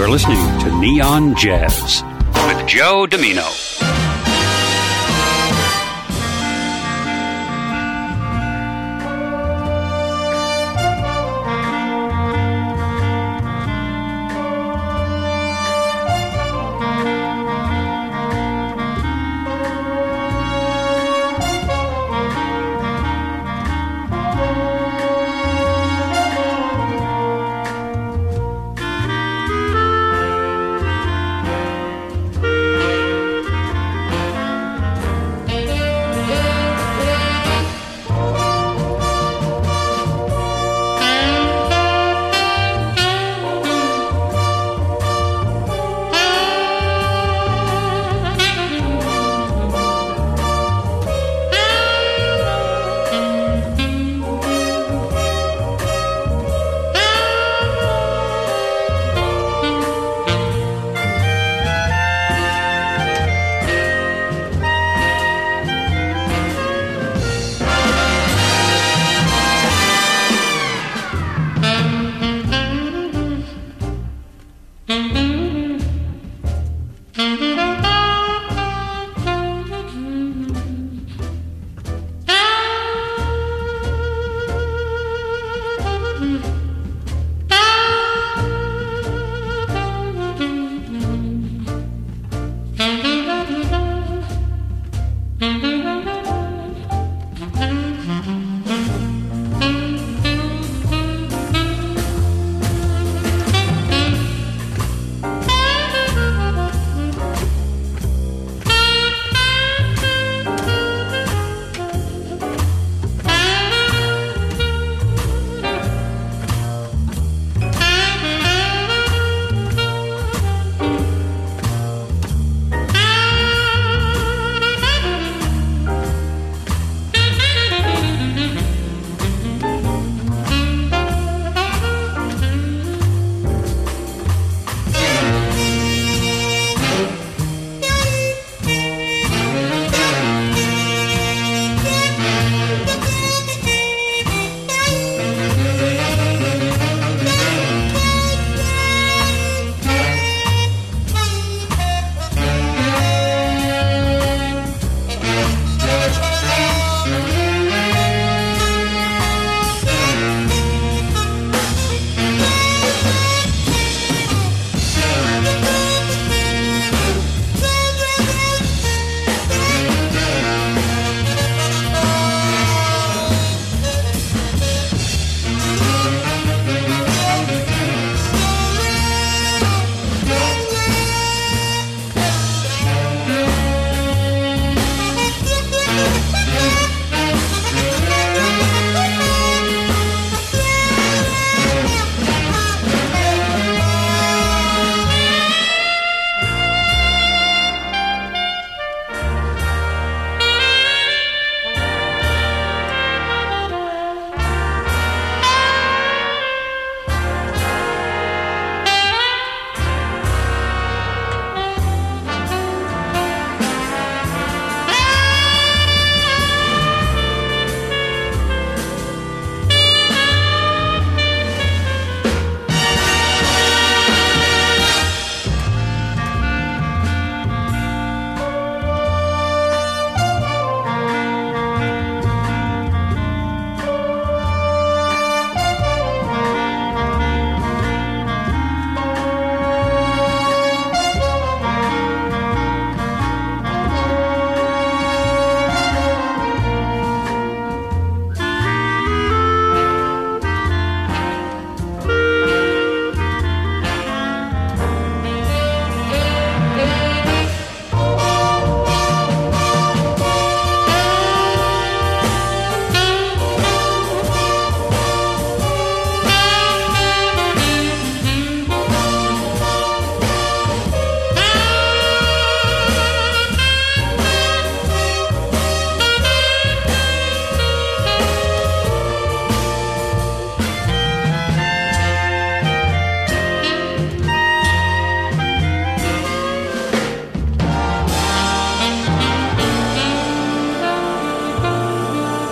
You're listening to Neon Jazz with Joe Domino.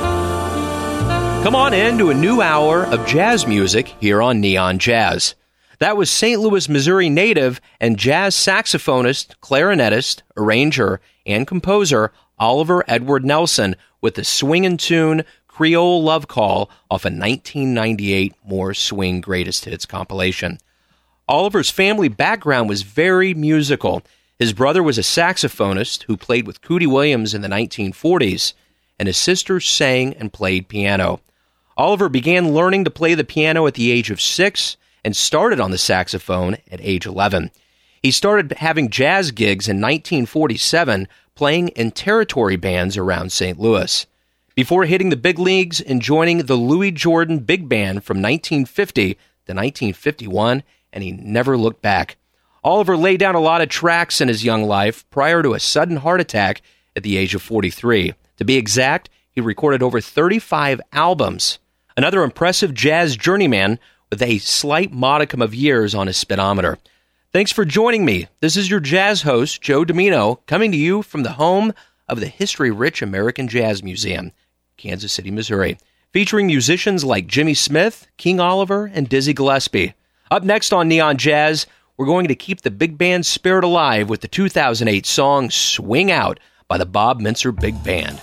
Come on in to a new hour of jazz music here on Neon Jazz. That was St. Louis, Missouri native and jazz saxophonist, clarinetist, arranger, and composer Oliver Edward Nelson with the swingin' tune Creole Love Call off a 1998 More Swing Greatest Hits compilation. Oliver's family background was very musical. His brother was a saxophonist who played with Cootie Williams in the 1940s, and his sister sang and played piano. Oliver began learning to play the piano at the age of 6 and started on the saxophone at age 11. He started having jazz gigs in 1947, playing in territory bands around St. Louis, before hitting the big leagues and joining the Louis Jordan Big Band from 1950 to 1951, and he never looked back. Oliver laid down a lot of tracks in his young life prior to a sudden heart attack at the age of 43. To be exact, he recorded over 35 albums. Another impressive jazz journeyman with a slight modicum of years on his speedometer. Thanks for joining me. This is your jazz host, Joe Domino, coming to you from the home of the history-rich American Jazz Museum, Kansas City, Missouri, featuring musicians like Jimmy Smith, King Oliver, and Dizzy Gillespie. Up next on Neon Jazz, we're going to keep the big band spirit alive with the 2008 song Swing Out by the Bob Mintzer Big Band.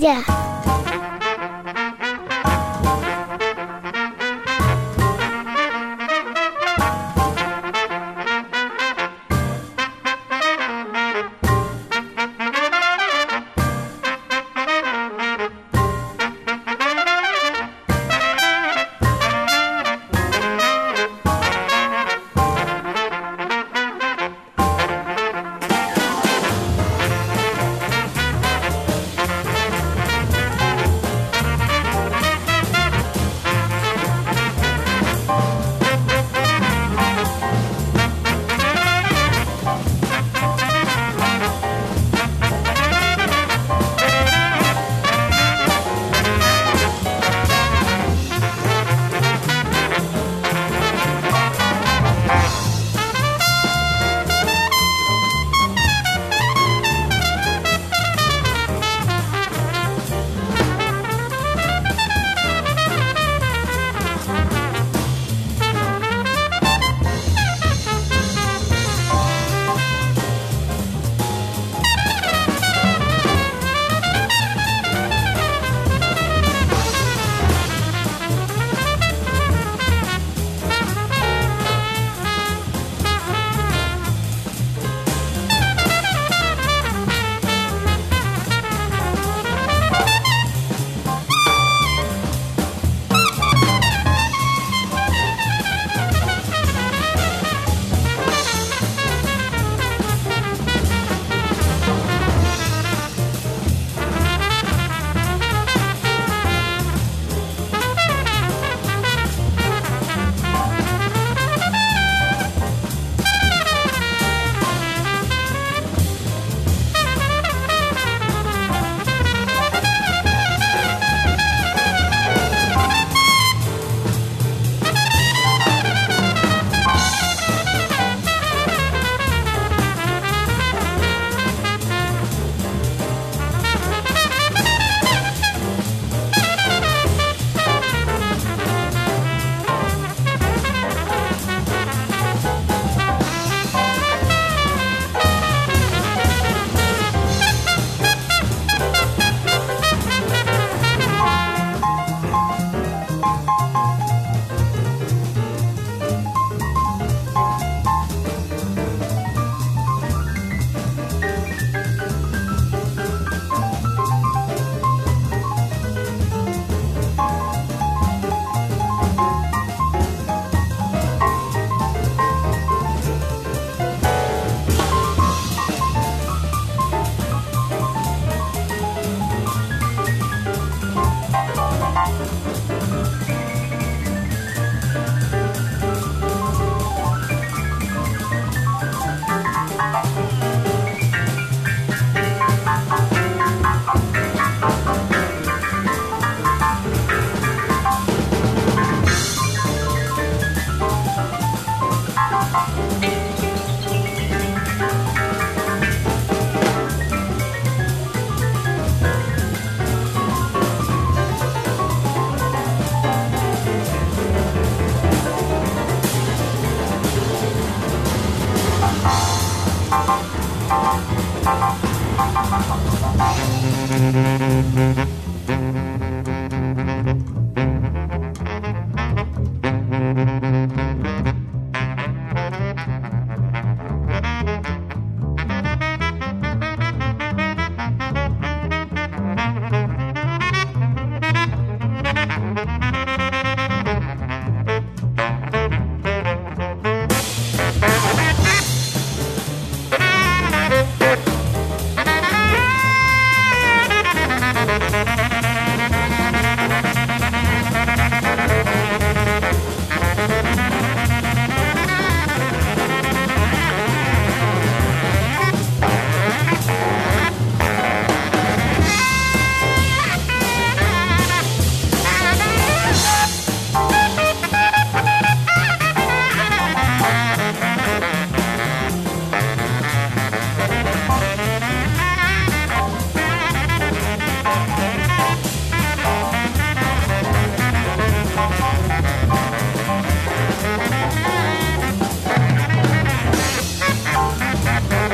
Jeff.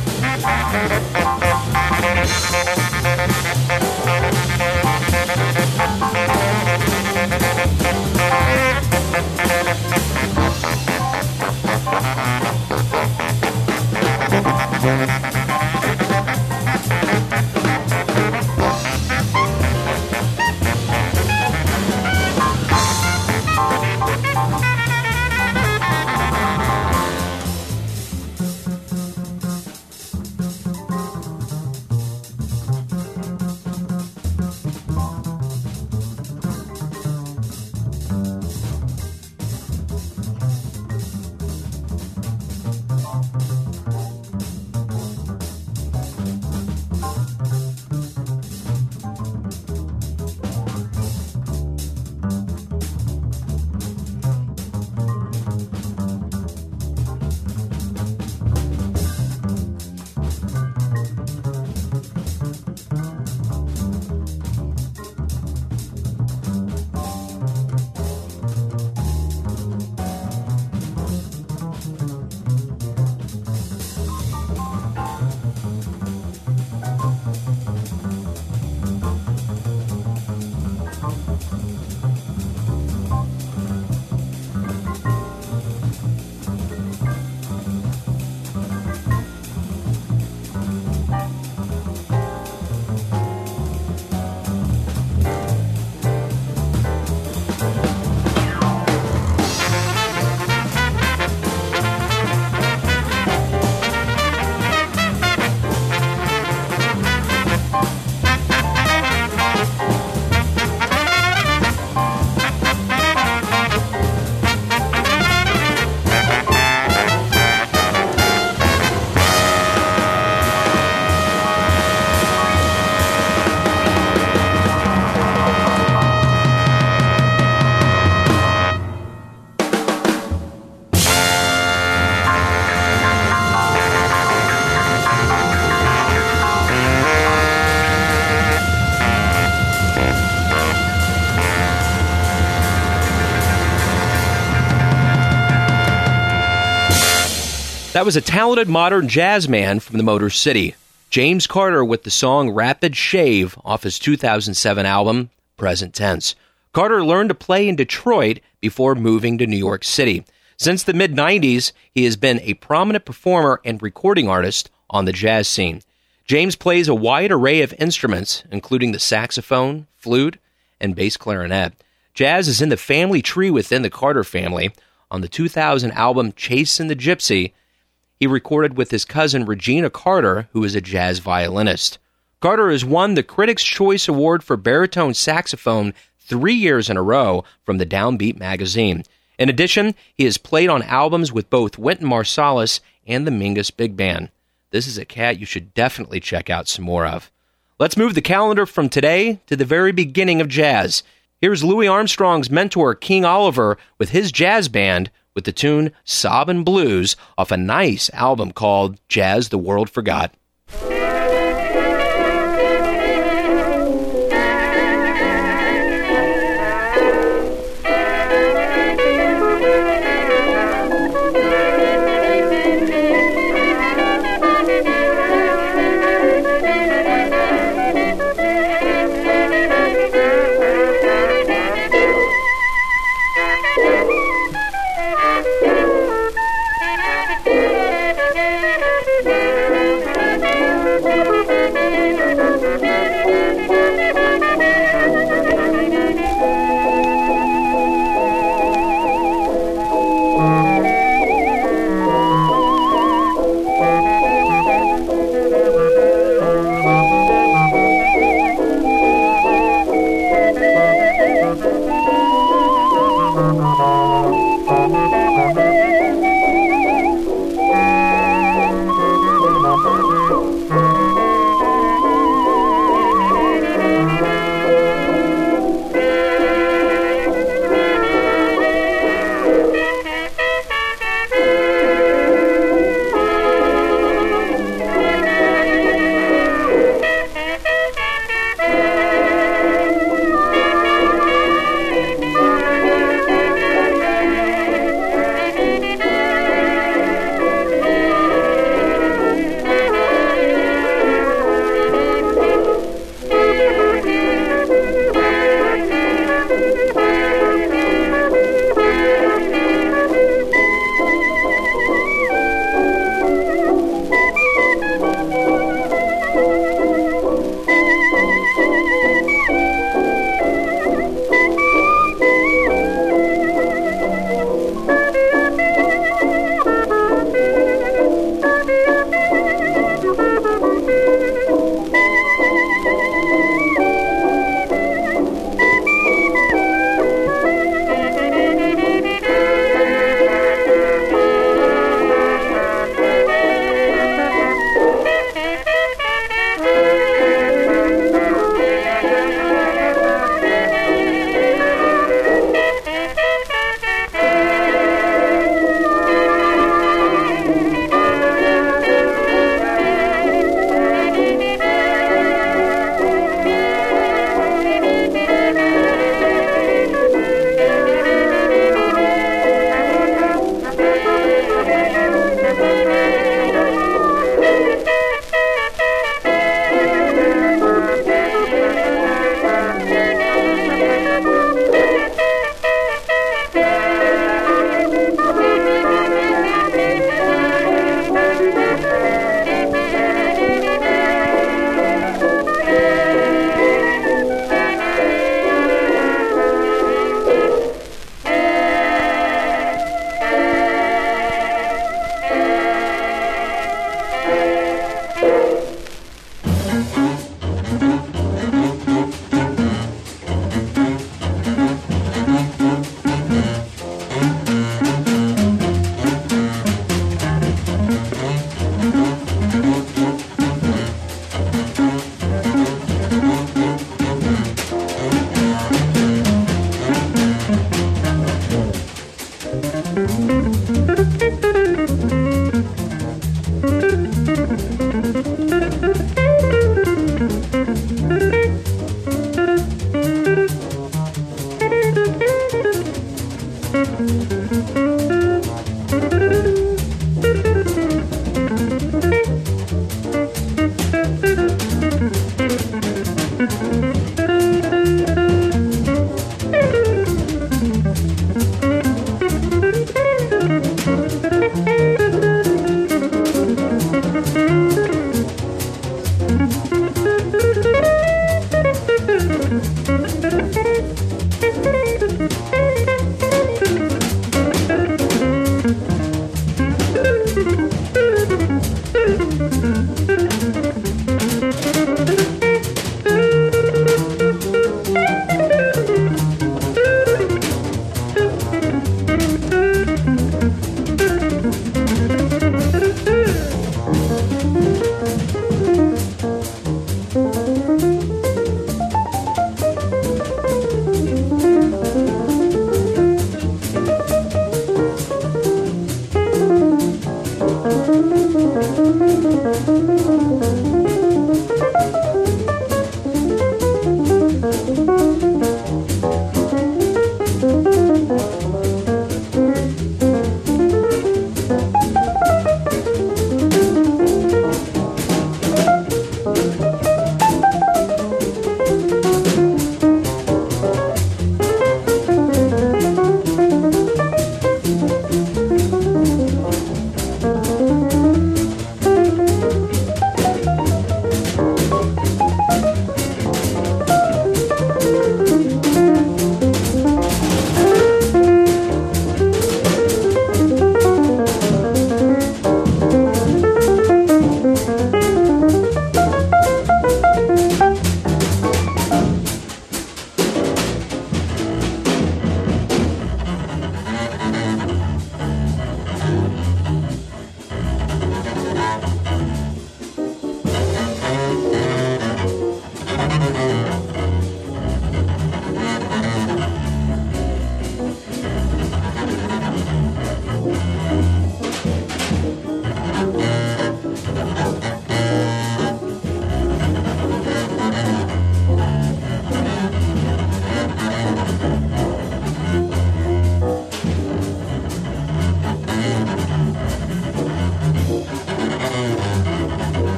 That was a talented modern jazz man from the Motor City, James Carter, with the song Rapid Shave off his 2007 album, Present Tense. Carter learned to play in Detroit before moving to New York City. Since the mid-90s, he has been a prominent performer and recording artist on the jazz scene. James plays a wide array of instruments, including the saxophone, flute, and bass clarinet. Jazz is in the family tree within the Carter family. On the 2000 album Chasin' the Gypsy, he recorded with his cousin Regina Carter, who is a jazz violinist. Carter has won the Critics' Choice Award for baritone saxophone 3 years in a row from the Downbeat magazine. In addition, he has played on albums with both Wynton Marsalis and the Mingus Big Band. This is a cat you should definitely check out some more of. Let's move the calendar from today to the very beginning of jazz. Here's Louis Armstrong's mentor, King Oliver, with his jazz band, with the tune Sobbin' Blues off a nice album called Jazz the World Forgot.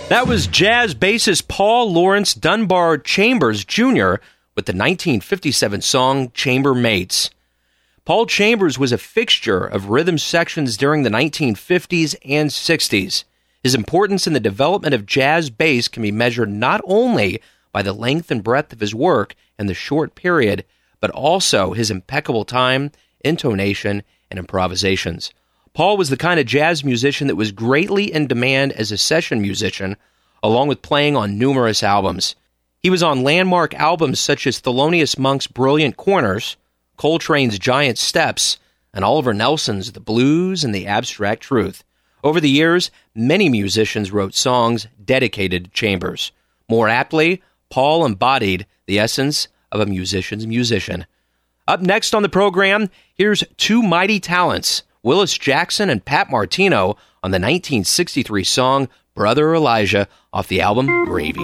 That was jazz bassist Paul Lawrence Dunbar Chambers Jr. with the 1957 song Chambermates. Paul Chambers was a fixture of rhythm sections during the 1950s and 60s. His importance in the development of jazz bass can be measured not only by the length and breadth of his work in the short period, but also his impeccable time, intonation, and improvisations. Paul was the kind of jazz musician that was greatly in demand as a session musician, along with playing on numerous albums. He was on landmark albums such as Thelonious Monk's Brilliant Corners, Coltrane's Giant Steps, and Oliver Nelson's The Blues and the Abstract Truth. Over the years, many musicians wrote songs dedicated to Chambers. More aptly, Paul embodied the essence of a musician's musician. Up next on the program, here's two mighty talents, Willis Jackson and Pat Martino, on the 1963 song Brother Elijah off the album Gravy.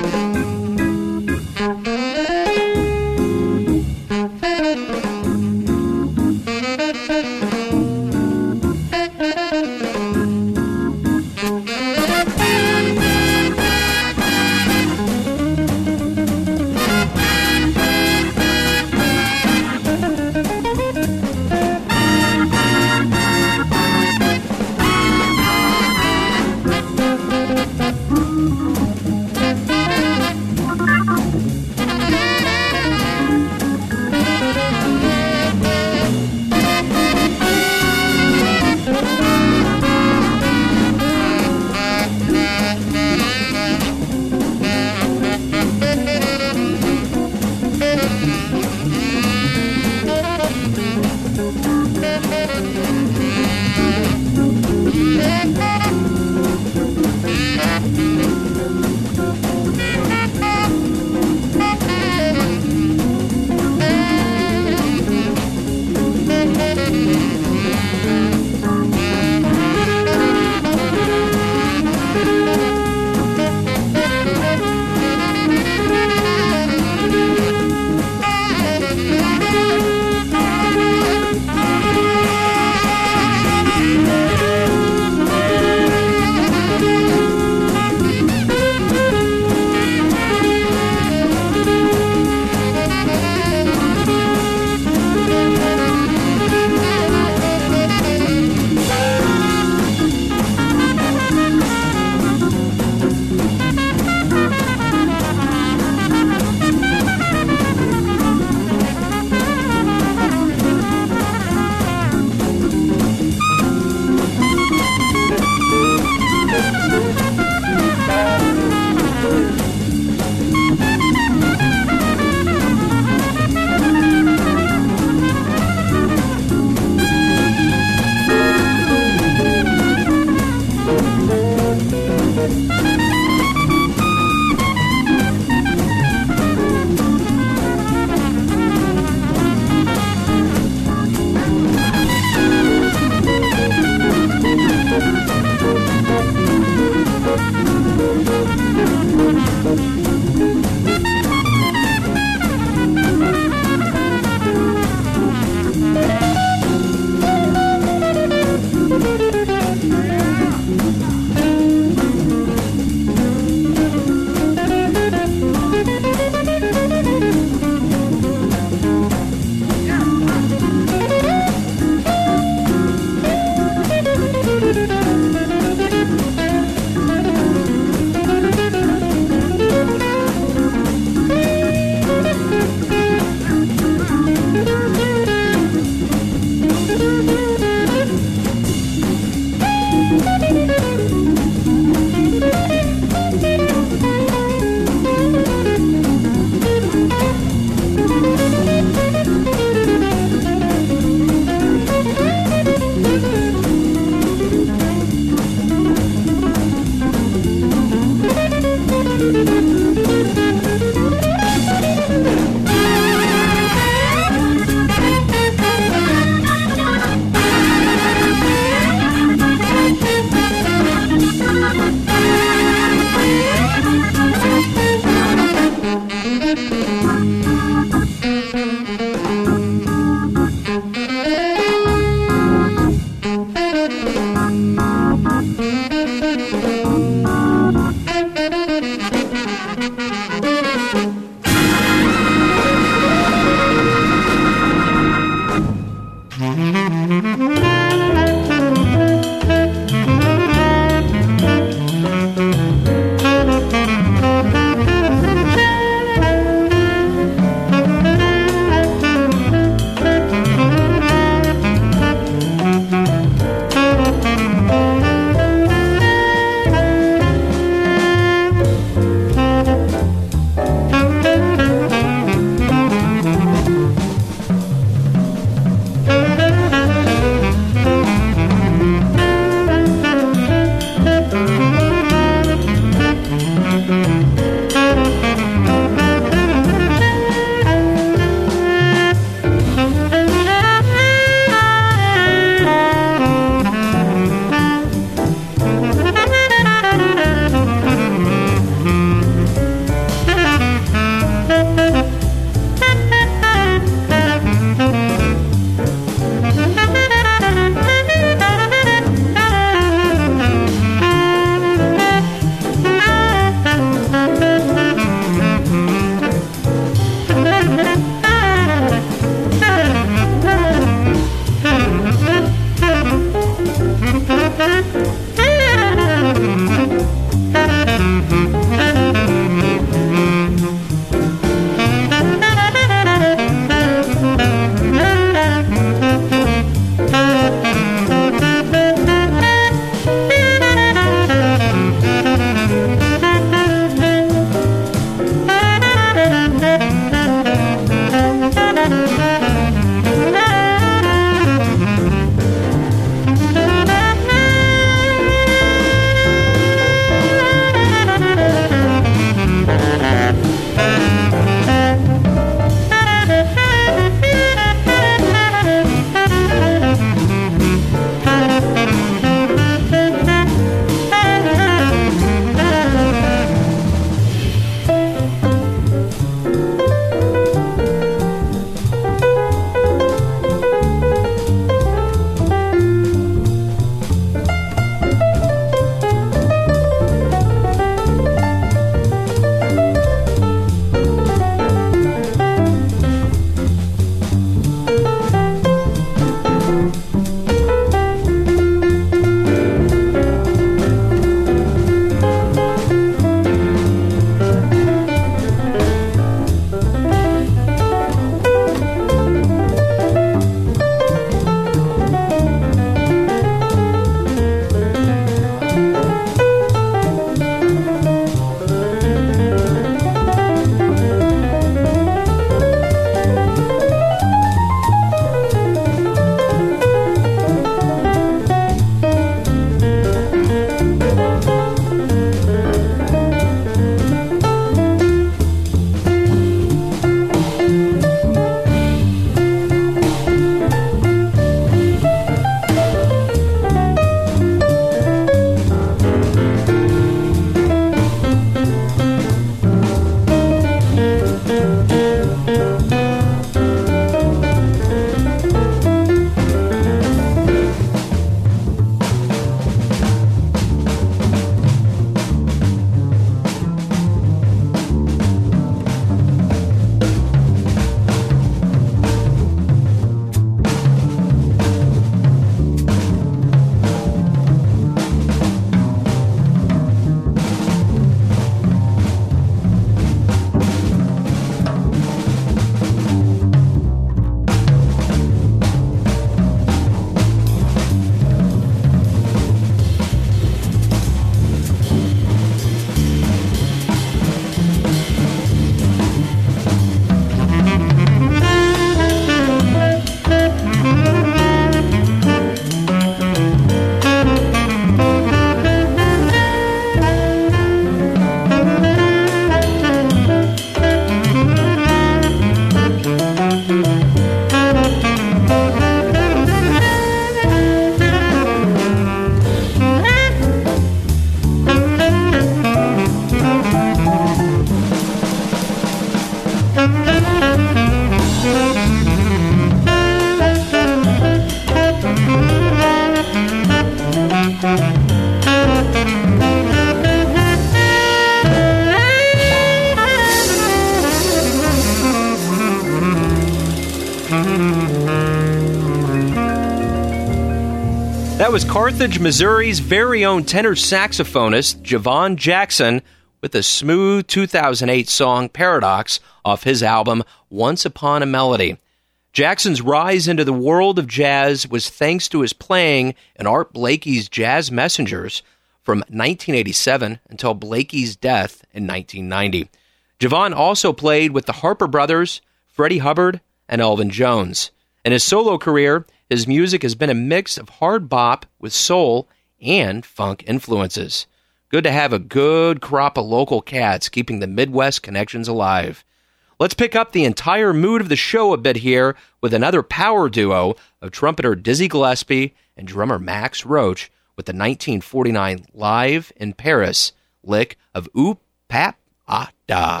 That was Carthage, Missouri's very own tenor saxophonist, Javon Jackson, with the smooth 2008 song Paradox off his album Once Upon a Melody. Jackson's rise into the world of jazz was thanks to his playing in Art Blakey's Jazz Messengers from 1987 until Blakey's death in 1990. Javon also played with the Harper Brothers, Freddie Hubbard, and Elvin Jones. In his solo career, his music has been a mix of hard bop with soul and funk influences. Good to have a good crop of local cats keeping the Midwest connections alive. Let's pick up the entire mood of the show a bit here with another power duo of trumpeter Dizzy Gillespie and drummer Max Roach with the 1949 Live in Paris lick of Oop Pap Ah Da.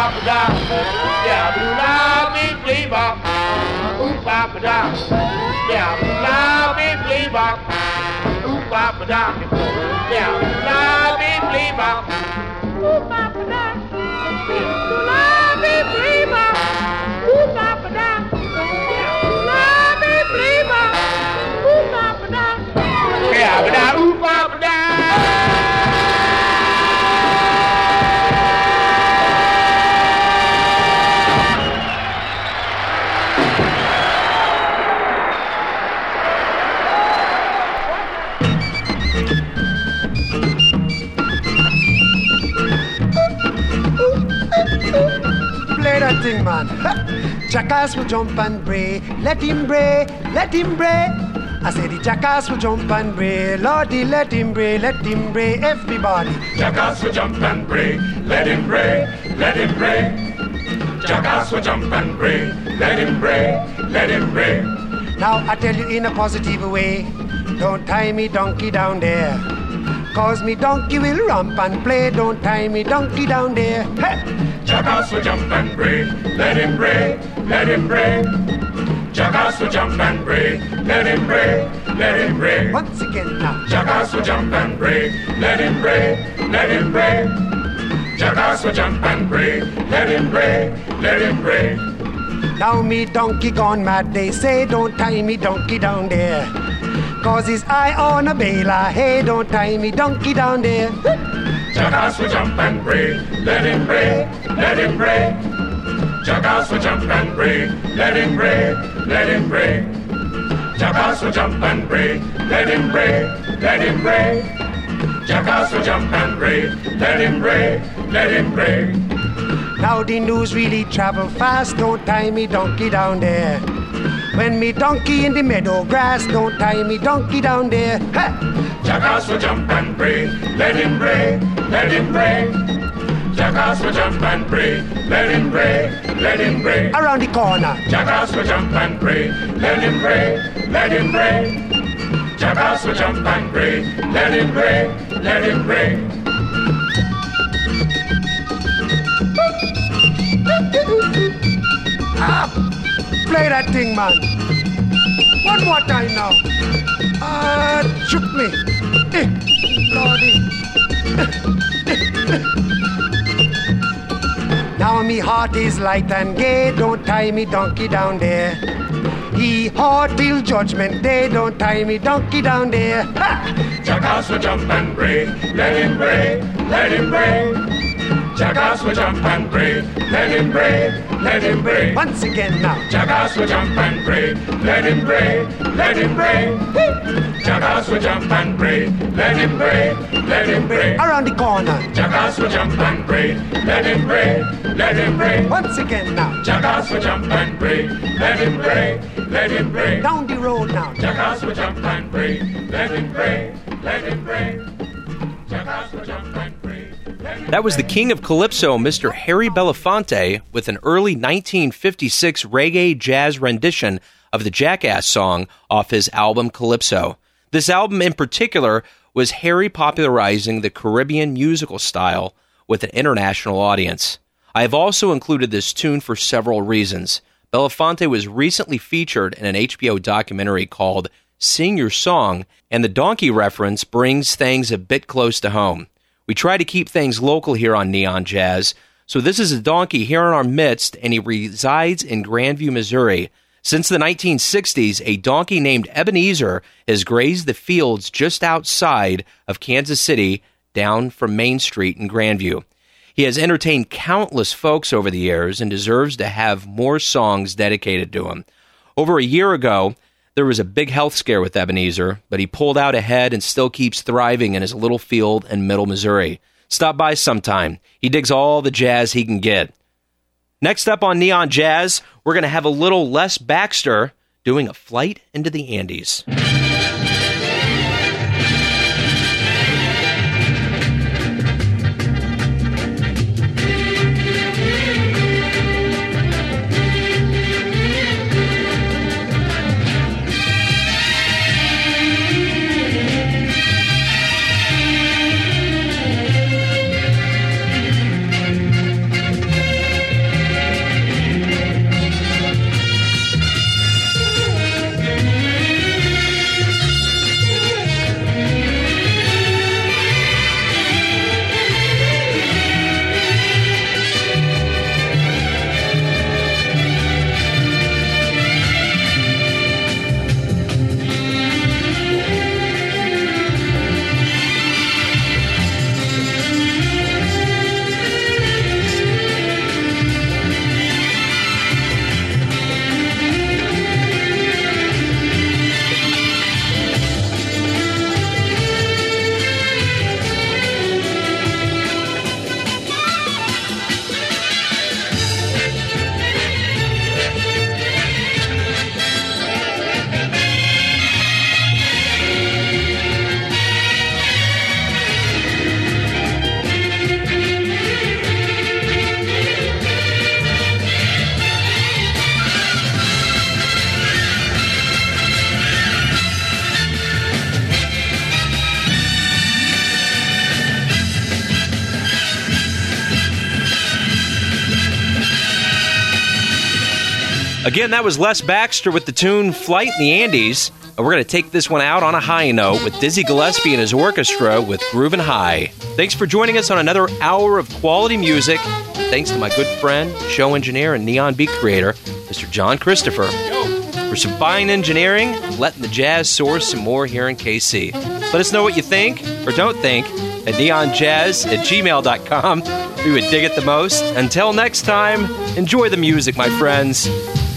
Play that thing, man. Jackass will jump and bray. Let him bray, let him bray. I said the jackass will jump and bray. Lordy, let him bray, everybody. Jackass will jump and bray. Let him bray, let him bray. Jackass will jump and bray. Let him bray, let him bray. Now I tell you in a positive way, don't tie me donkey down there. Cause me donkey will romp and play. Don't tie me donkey down there. Hey! Jackass will jump and bray. Let him bray, let him bray. Jackass will jump and bray. Let him bray, let him bray. Once again now. Jackass will jump and bray. Let him bray, let him bray. Jackass will jump and bray. Let him bray, let him bray. Now me donkey gone mad, they say don't tie me donkey down there. Cause his eye on a baler, hey, don't tie me donkey down there. Jackass will jump and bray, let him bray, let him bray. Jackass will jump and bray, let him bray, let him bray. Jackass will jump and bray, let him bray, let him bray. Jackass will jump and bray, let him bray, let him bray. Now the news really travel fast, don't tie me donkey down there. When me donkey in the meadow grass, don't tie me donkey down there. Ha! Jackass will jump and bray, let him bray, let him bray. Jackass will jump and bray, let him bray, let him bray. Around the corner. Jackass will jump and bray, let him bray, let him bray. Jackass will jump and bray, let him bray, let him bray. Ah, play that thing, man. One more time now. Shoot me. Lordy. Now me heart is light and gay. Don't tie me donkey down there. He hard till judgment day. Don't tie me donkey down there. Ha! Jackass will jump and bray, let him bray, let him bray. Jackass will jump and bray, let him bray, let him bray. Once again now. Jackass will jump and bray, let him bray, let him bray. Jackass will jump and bray, let him bray, let him bray. Around the corner. Jackass will jump and bray, let him bray, let him bray. Once again now. Jackass will jump and bray, let him bray, let him bray. Down the road now. Jackass will jump and bray, let him bray, let him bray. Jackass will jump and bray. That was the king of calypso, Mr. Harry Belafonte, with an early 1956 reggae jazz rendition of the Jackass song off his album Calypso. This album in particular was Harry popularizing the Caribbean musical style with an international audience. I have also included this tune for several reasons. Belafonte was recently featured in an HBO documentary called Sing Your Song, and the donkey reference brings things a bit close to home. We try to keep things local here on Neon Jazz, so this is a donkey here in our midst, and he resides in Grandview, Missouri. Since the 1960s, a donkey named Ebenezer has grazed the fields just outside of Kansas City down from Main Street in Grandview. He has entertained countless folks over the years and deserves to have more songs dedicated to him. Over a year ago, there was a big health scare with Ebenezer, but he pulled out ahead and still keeps thriving in his little field in Middle Missouri. Stop by sometime. He digs all the jazz he can get. Next up on Neon Jazz, we're going to have a little Les Baxter doing a flight into the Andes. Again, that was Les Baxter with the tune Flight in the Andes. And we're going to take this one out on a high note with Dizzy Gillespie and his orchestra with Groovin' High. Thanks for joining us on another hour of quality music. Thanks to my good friend, show engineer, and neon beat creator, Mr. John Christopher. For some fine engineering, letting the jazz soar some more here in KC. Let us know what you think or don't think at neonjazz@gmail.com. We would dig it the most. Until next time, enjoy the music, my friends.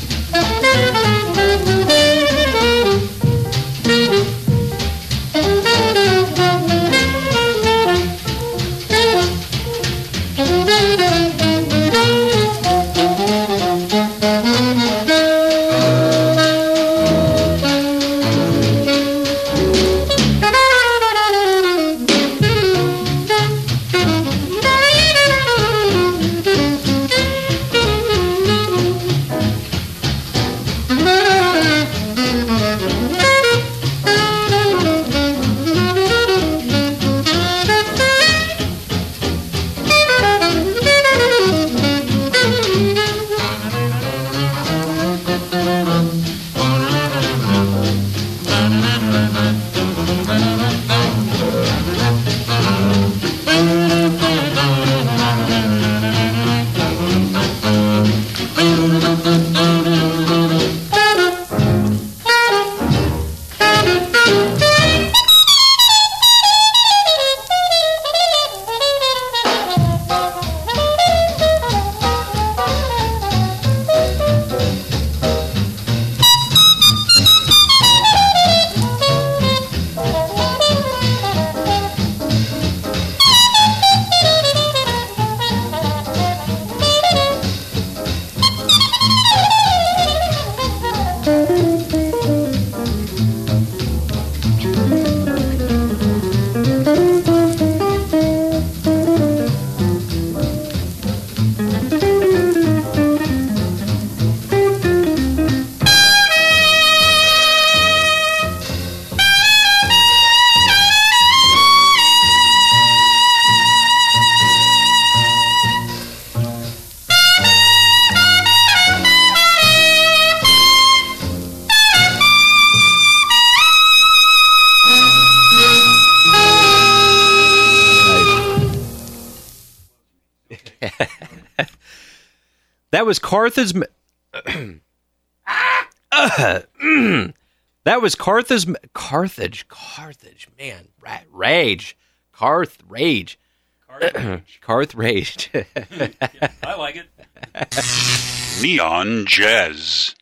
That was Carthage. That was Carthage. Man, rage. Carthage. I like it. Neon Jazz.